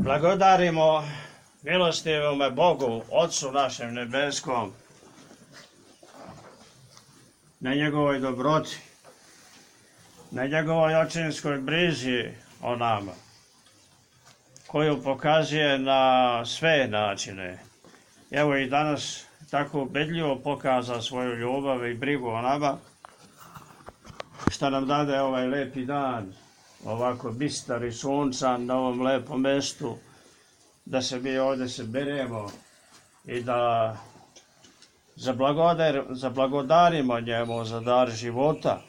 Blagodarimo milostivome Bogu, Otcu našem nebeskom, na njegovoj dobroti, na njegovoj očinskoj brizi o nama, koju pokazuje na sve načine. Evo i danas tako ubedljivo pokaza svoju ljubav i brigu o nama, što nam dade ovaj lepi dan, ovako bistar i sunčan na ovom lepom mestu, da se mi ovdje saberemo i da zablagodarimo njemu za dar života,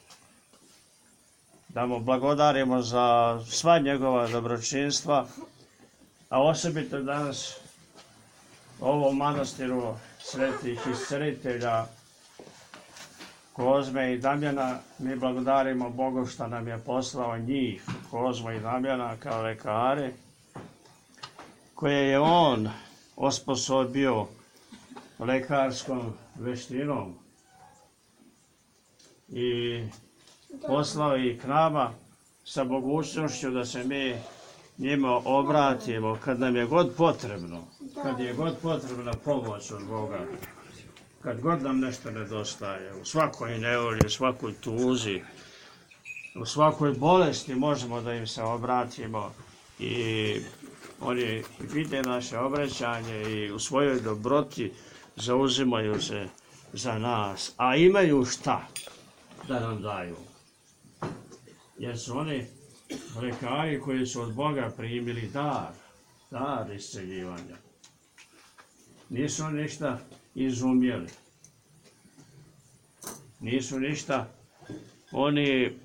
da mu blagodarimo za sva njegova dobročinstva, a osobito danas u ovom manastiru svetih iscelitelja Kozme i Damjana mi blagodarimo Bogu što nam je poslao njih, Kozmu i Damjana, kao lekare, koje je on osposobio lekarskom veštinom i poslao ih k nama sa mogućnošću da se mi njima obratimo kad nam je god potrebno, kad je god potrebna pomoć od Boga, kad god nam nešto nedostaje, u svakoj nevolji, u svakoj tuzi, u svakoj bolesti možemo da im se obratimo i oni vide naše obraćanje i u svojoj dobroti zauzimaju se za nas, a imaju šta da nam daju. Jer su oni lekari koji su od Boga primili dar isceljivanja. Nisu ništa izumjeli. Nisu ništa oni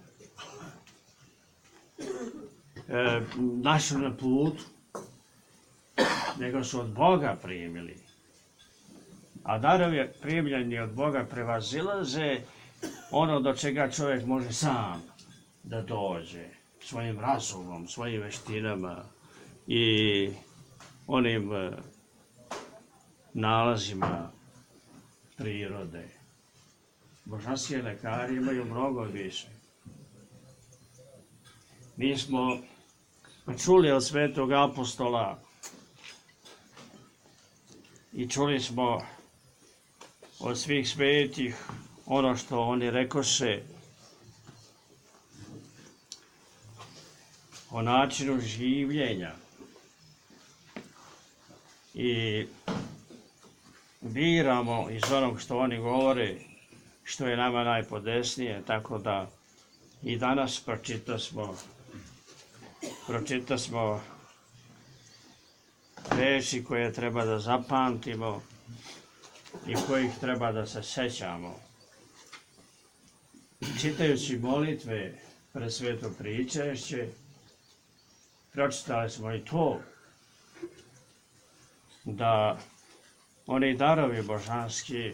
našli na putu, nego su od Boga primili. A darovi primljeni od Boga prevazilaze ono do čega čovjek može sam da dođe, svojim razumom, svojim veštinama i onim nalazima prirode. Božanski lekari imaju mnogo više. Mi smo čuli od svetog apostola i čuli smo od svih svetih ono što oni rekoše o načinu življenja i biramo iz onog što oni govore što je nama najpodesnije, tako da i danas pročitasmo reči koje treba da zapamtimo i kojih treba da se sećamo. Čitajući molitve pred sveto pričešće, pročitali smo i to, da oni darovi božanski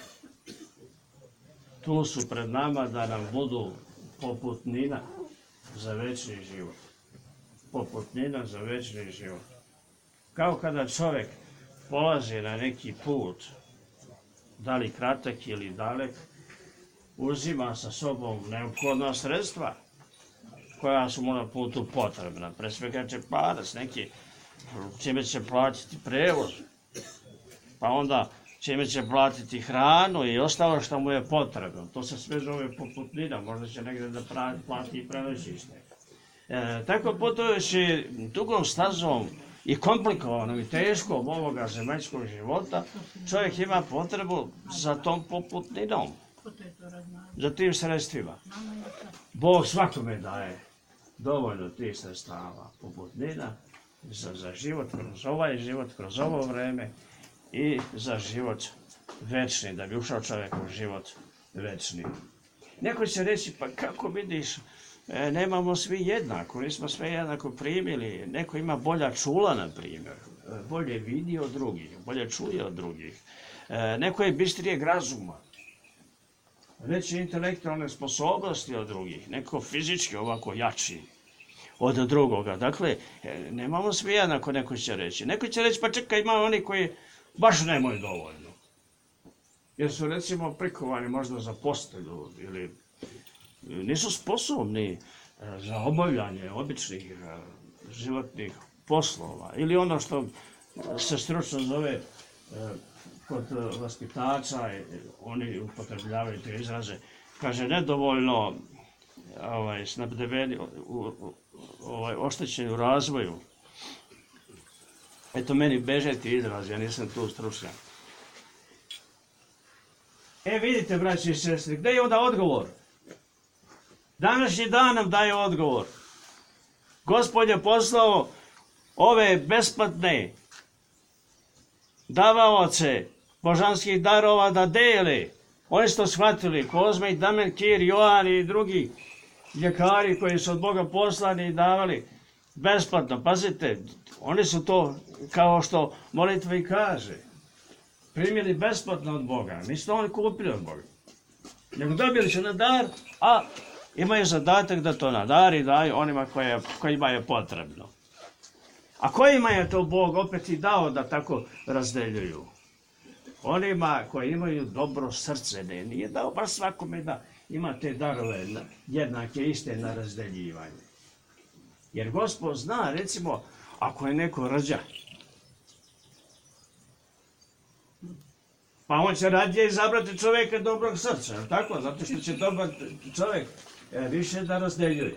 tu su pred nama da nam budu poputnina za večni život. Poputnina za večni život. Kao kada čovjek polazi na neki put, da li kratak ili dalek, uzima sa sobom neophodna sredstva koja su mu na putu potrebna. Pre svega džeparac, neki čime će platiti prevoz, pa onda čime će platiti hranu i ostalo što mu je potrebno. To se sve zove poputnina, možda će negdje da plati i prenoćište. Tako putujući dugom stazom i komplikovanom i teškom ovoga zemaljskog života, čovjek ima potrebu za tom poputninom, za tim sredstvima. Bog svakome daje dovoljno tih sredstava, poputnina za život, kroz ovaj život, kroz ovo vreme i za život večni, da bi ušao čovjek u život večni. Neko će reći, pa kako vidiš, nemamo svi jednako, nismo sve jednako primili, neko ima bolja čula, na primjer, bolje vidi od drugih, bolje čuje od drugih, neko je bistrijeg razuma, veće intelektualne sposobnosti od drugih, neko fizički ovako jači od drugoga. Dakle, nemamo svi jednako, neko će reći. Neko će reći, pa čekaj, ima oni koji baš nemaju dovoljno. Jer su, recimo, prikovani možda za postelju ili nisu sposobni za obavljanje običnih životnih poslova ili ono što se stručno zove kod vaspitača, oni upotrebljavaju te izraze, kaže nedovoljno snabdeveni, oštećeni u razvoju. Eto meni beže ti izraz, ja nisam tu stručnjak. Vidite, braći i sestri, gdje je onda odgovor? Današnji dan nam daje odgovor. Gospod je poslao ove besplatne davaoce božanskih darova da dele. Oni su to shvatili, Kozme i Damen, Kir, Joan i drugi ljekari koji su od Boga poslani i davali besplatno. Pazite, oni su to, kao što molitva i kaže, primili besplatno od Boga. Nisu to oni kupili od Boga. Nego dobili su na dar, a imaju zadatak da to na dar i daju onima kojima je potrebno. A kojima je to Bog opet i dao da tako razdeljuju? Onima koji imaju dobro srce, nije dao baš svakome da ima te darove jednake iste na razdeljivanje. Jer Gospod zna, recimo, ako je neko rđa, pa on će radije izabrati čovjeka dobrog srca, je tako? Zato što će dobar čovjek više da razdeljuje.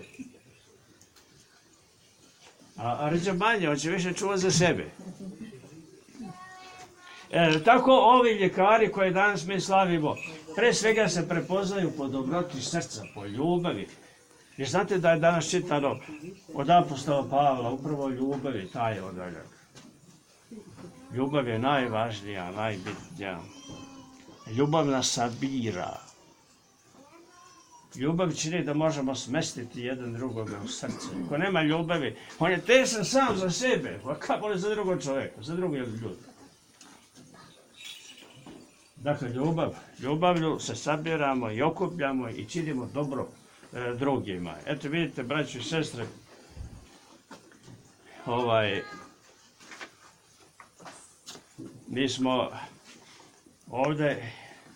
A rđa manje, on će više čuvati za sebe. Tako ovi ljekari koje danas mi slavimo, pre svega se prepoznaju po dobroti srca, po ljubavi. Jer znate da je danas čitano od apostola Pavla, upravo ljubavi, taj odaljak. Ljubav je najvažnija, najbitnija. Ljubav nas sabira. Ljubav čini da možemo smestiti jedan drugoga u srce. Ako nema ljubavi, on je tesan sam za sebe, a kako li za drugog čovjeka, za drugi ljudi. Dakle, ljubavlju se sabiramo i okupljamo i činimo dobro drugima. Eto vidite, braći i sestre, mi smo ovdje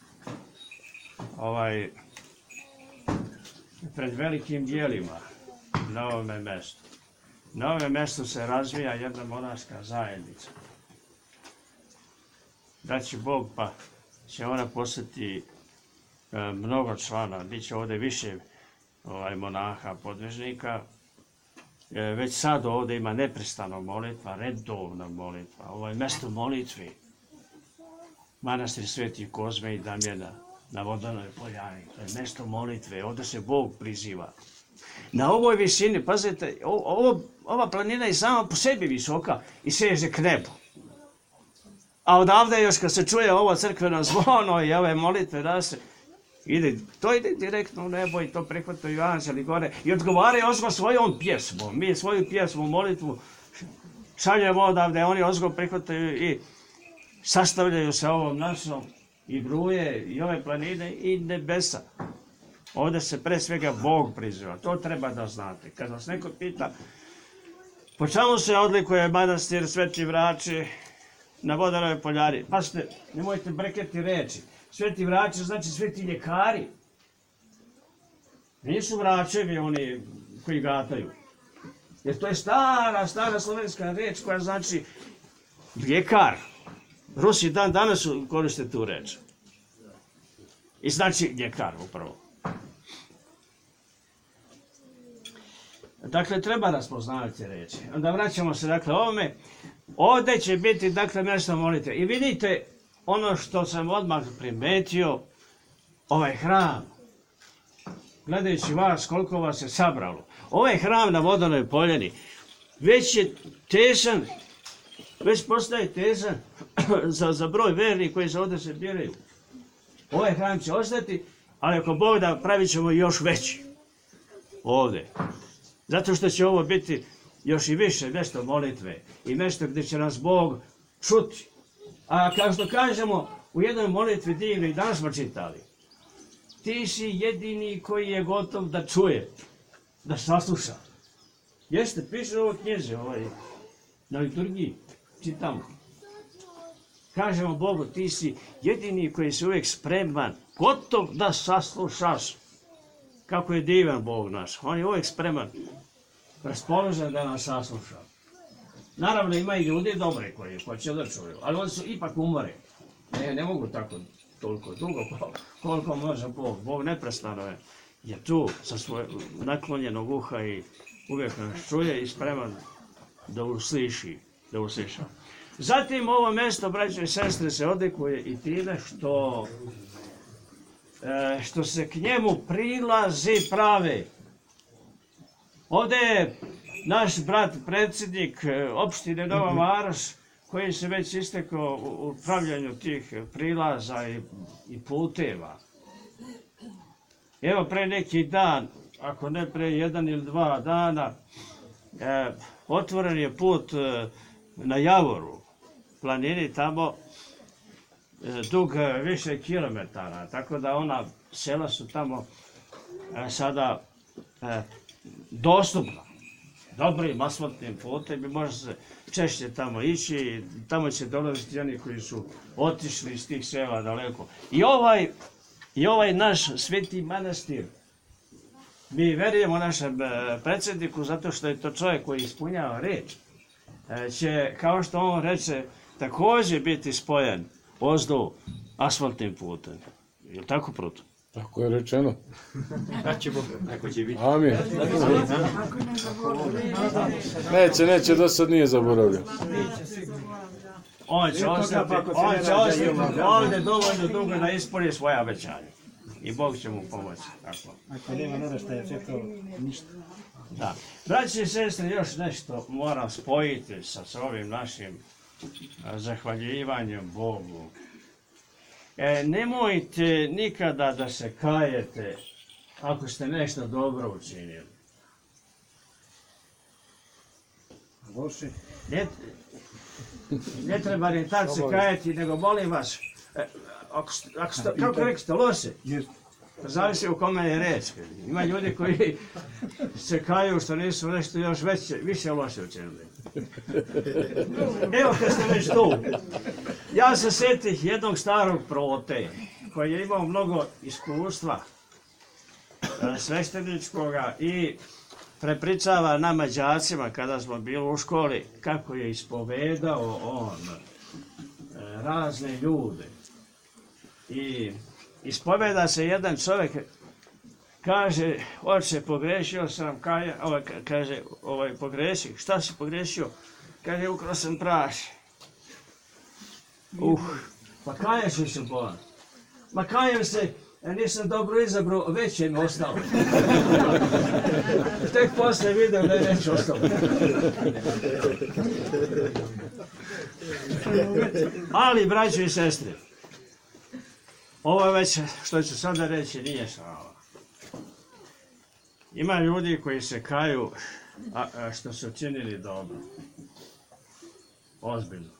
pred velikim dijelima na ovome mjestu. Na ovome mjestu se razvija jedna monaška zajednica. Daći Bog pa će ona postati mnogo člana, bit će ovdje više monaha, podvižnika. Već sad ovdje ima neprestano molitva, redovna molitva. Ovo je mjesto molitve. Manastir Sveti Kozme i Damjana na Vodanoj poljani. To je mjesto molitve, ovdje se Bog priziva. Na ovoj visini, pazite, ova planina je sama po sebi visoka i seže k nebu. A odavde još kad se čuje ovo crkveno zvono i ove molitve da se to ide direktno u nebo i to prihvataju anđeli gore i odgovaraju ozgo svojom pjesmom. Mi svoju pjesmu, molitvu šaljemo odavde, oni ozgo prihvataju i sastavljaju se ovom našom i bruje i ove planine i nebesa. Ovdje se pre svega Bog priziva, to treba da znate. Kad vas neko pita po čemu se odlikuje manastir Sveti Vrači na Vodanoj poljari, pazite, nemojte breketi reči. Sveti Vrači znači sveti ljekari. Nisu vračevi oni koji gataju. Jer to je stara slovenska reč koja znači ljekar. Rusi dan danas koriste tu reč. I znači ljekar upravo. Dakle, treba raspoznavati reči. Onda vraćamo se dakle ovome. Ovdje će biti dakle mjesto molitve. I vidite ono što sam odmah primetio, ovaj hram. Gledajući vas, koliko vas je sabralo. Ovaj hram na Vodanoj poljani već je težan, već postaje težan za broj vernih koji se ovdje se biraju. Ovaj hram će ostati, ali ako Bog da pravit ćemo još veći. Ovdje. Zato što će ovo biti još i više mjesto molitve i mjesto gdje će nas Bog čuti. A kao što kažemo u jednoj molitvi divnoj, danas smo čitali, ti si jedini koji je gotov da čuje, da sasluša. Jeste, piše ovo knjiže, na liturgiji, čitamo. Kažemo Bogu, ti si jedini koji si uvijek spreman, gotov da saslušaš. Kako je divan Bog naš, on je uvijek spreman, raspoložen da nas sasluša. Naravno ima i ljudi dobri koji hoće da čuju, ali oni su ipak umoreni. Ne mogu tako toliko dugo koliko može Bog. Bog neprestano je tu sa svojeg naklonjenog uha i uvijek nas čuje i spreman da usliši. Zatim ovo mjesto, braće i sestre, se odlikuje i time što se k njemu prilazi prave. Ovdje je naš brat, predsjednik opštine Nova Varoš, koji se već istekao u pravljanju tih prilaza i puteva. Evo pre neki dan, ako ne pre 1 ili 2 dana, otvoren je put na Javoru, planini tamo, dug više kilometara, tako da ona sela su tamo sada dostupna. Dobrim asfaltnim putem i može se češće tamo ići i tamo će dolaziti oni koji su otišli iz tih sela daleko. I ovaj naš sveti manastir, mi verujemo našem predsjedniku zato što je to čovjek koji ispunjava reč, će, kao što on reče, također biti spojen ozdu asfaltnim putem. Je li tako, Proto? Tako je rečeno. Tako će biti. Amin. Neće, do sad nije zaboravljeno. On će ostati ovdje dovoljno dugo da ispuni svoja obećanja. I Bog će mu pomoći. Ako nema naraštaja, sve to ništa. Da. Braći i sestre, još nešto moram spojiti sa ovim našim zahvaljivanjem Bogu. Nemojte nikada da se kajete ako ste nešto dobro učinili. Loše. Ne treba ni tako se kajati, nego molim vas, kako rekli ste, loše? Zavisi u kome je reč. Ima ljudi koji se kaju što nisu nešto još više loše učinili. Evo kad ste već tu. Ja se sjetih jednog starog Prote koji je imao mnogo iskustva svešteničkoga i prepričava nama đacima kada smo bili u školi kako je ispovedao on razne ljude. I ispoveda se jedan čovjek, kaže, oče, pogrešio sam, kaže, pogrešio, šta si pogrešio? Kaže, ukrao sam prašje. Pa kaješ li se Bolan? Ma kajem se, nisam dobro izabrao, već je mi ostalo. Tek posle vidio da je već ostalo. Ali, braćo i sestre, ovo već, što ću sada reći, nije šala. Ima ljudi koji se kaju što su učinili dobro. Ozbiljno.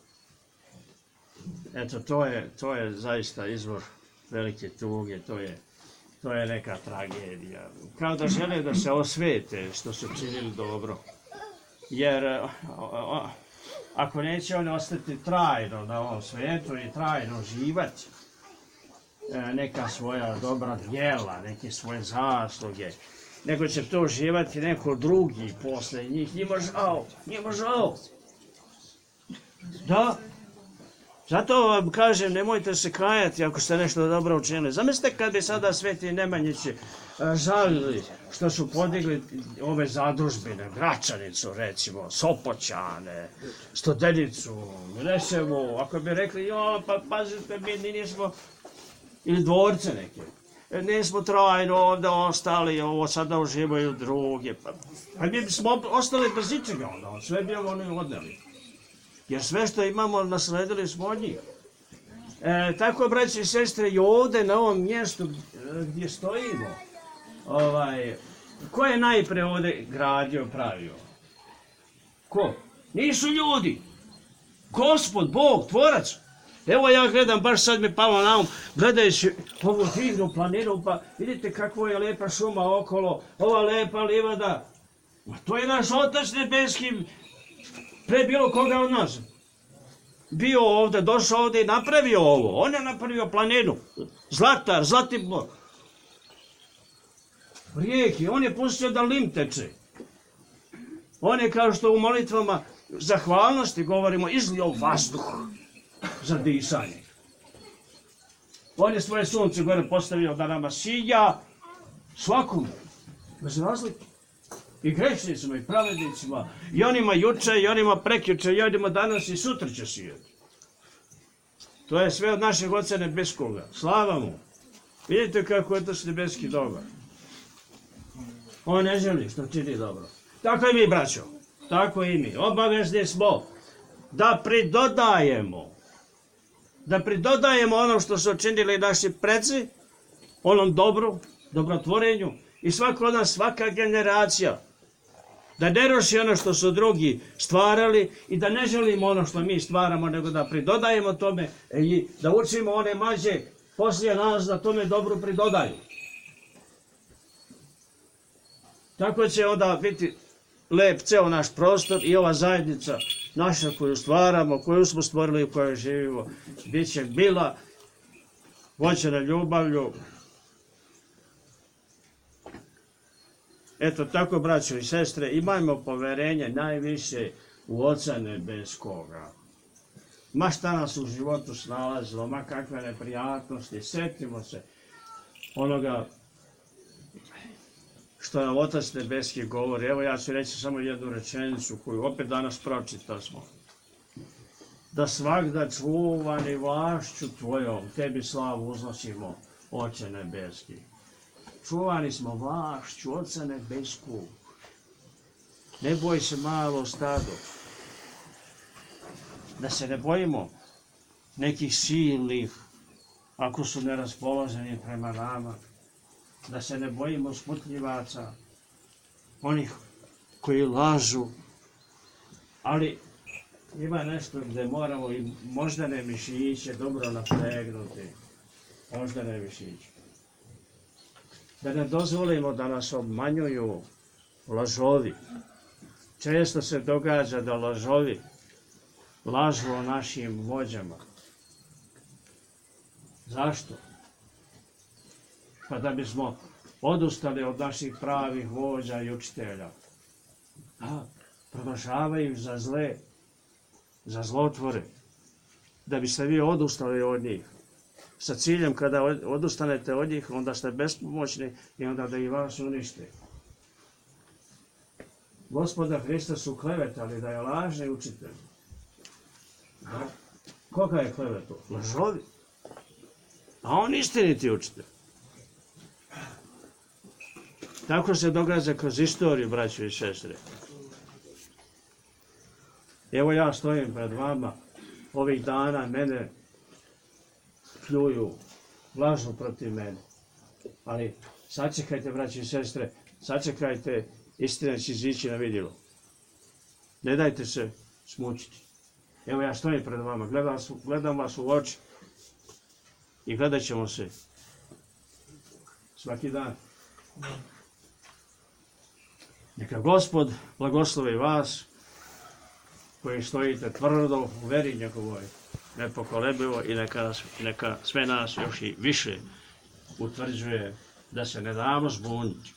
Eto, to je zaista izvor velike tuge, to je neka tragedija. Kao da žele da se osvete što su učinili dobro. Jer ako neće oni ostati trajno na ovom svijetu i trajno živati, neka svoja dobra djela, neke svoje zasluge, nego će to uživati neko drugi posle njih. Njima žao. Da. Zato vam kažem, nemojte se kajati ako ste nešto dobro učinili. Zamislite kad bi sada sveti Nemanjići žalili što su podigli ove zadružbine, Gračanicu recimo, Sopoćane, Studenicu, Reševu, ako bi rekli, pa pazite, mi nismo, ili dvorce neke, nismo trajno ovdje ostali, ovo sada uživaju druge, pa mi smo ostali bez ničega onda, sve bi oni odneli. Jer sve što imamo nasledili smo od njih. Tako, braći i sestre, i ovdje na ovom mjestu gdje stojimo, ko je najpre ovdje gradio, pravio? Ko? Nisu ljudi. Gospod, Bog, Tvorac. Evo ja gledam, baš sad mi palo na um, gledajući ovu divnu planinu, pa vidite kakva je lepa šuma okolo, ova lepa livada. To je naš Otac nebeski, pre bilo koga od nas. Bio ovdje, došao ovdje i napravio ovo. On je napravio planinu. Zlatar, Zlatibor. Rijeki, on je pustio da lim teče. On je kao što u molitvama zahvalnosti govorimo, izlio vazduh za disanje. On je svoje sunce gore postavio da nama sija svakome, bez razlike. I grešnicima, i pravednicima, i onima juče, i onima prekjuče, i onima danas, i sutra će sijati. To je sve od našeg Oca Nebeskoga. Slava mu! Vidite kako je to s nebeski dobar. On ne želi što čini dobro. Tako i mi, braćo. Tako i mi. Obavezni smo da pridodajemo. Da pridodajemo ono što su činili naši preci, onom dobru, dobrotvorenju. I svako od nas, svaka generacija. Da ne ruši ono što su drugi stvarali i da ne želimo ono što mi stvaramo, nego da pridodajemo tome i da učimo one mlađe poslije nas da tome dobru pridodaju. Tako će onda biti lep ceo naš prostor i ova zajednica naša koju stvaramo, koju smo stvorili i u kojoj živimo, bit će bila vođena ljubavlju. Eto tako, braćo i sestre, imajmo poverenje najviše u Oca Nebeskoga. Ma šta nas u životu snalazilo, ma kakve neprijatnosti, sjetimo se onoga što nam Otac Nebeski govori. Evo ja ću reći samo jednu rečenicu koju opet danas pročitali smo. Da svagda čuvani vlašću Tvojom, Tebi slavu uznosimo, Oče Nebeski. Čuvani smo vlašću Oca Nebeskog. Ne boj se malo stado. Da se ne bojimo nekih silnih, ako su neraspoloženi prema nama. Da se ne bojimo smutljivaca, onih koji lažu. Ali ima nešto gdje moramo i moždane mišiće dobro napregnuti. Moždane mišiće. Da ne dozvolimo da nas obmanjuju lažovi. Često se događa da lažovi lažu o našim vođama. Zašto? Pa da bismo odustali od naših pravih vođa i učitelja. A proglašavaju ih za zle, za zlotvore. Da biste vi odustali od njih. Sa ciljem kada odustanete od njih, onda ste bespomoćni i onda da i vas unište. Gospoda Hrista su klevetali da je lažni učitelj. Koga je kleveto? Lažovi. A on istiniti učitelj. Tako se događa kroz istoriju, braćo i sestre. Evo ja stojim pred vama, ovih dana mene pljuju, lažu protiv mene. Ali sačekajte, braći i sestre, sačekajte, istina će izići na vidjelo. Ne dajte se smučiti. Evo ja stojim pred vama, gledam vas u oči i gledat ćemo se svaki dan. Neka Gospod blagoslovi vas koji stojite tvrdo u veri njegovoj, nepokolebljivo i neka sve nas još i više utvrđuje da se ne damo zbuniti.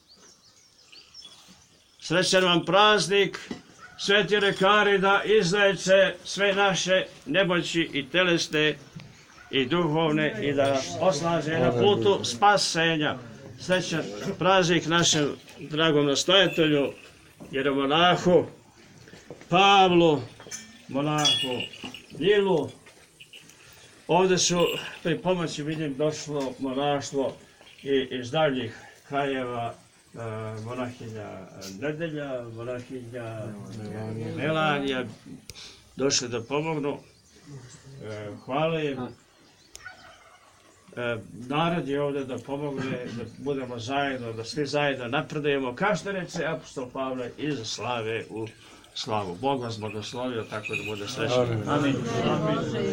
Srećan vam praznik, sveti lekari da izleče sve naše nemoći i telesne i duhovne i da nas osnaže na putu spasenja. Srećan praznik našem dragom nastojatelju, jeromonahu Pavlu, monahu Ljilu. Ovdje su pri pomoći, vidim, došlo monaštvo i iz daljih krajeva, monahinja Nedelja, monahinja Melanija, došli da pomognu. Hvala im. Narod je ovdje da pomogne, da budemo zajedno, da svi zajedno napredujemo, kao što reče apostol Pavle, iz slave u slavu. Bog vas blagoslovio, tako da bude srećno. Amin.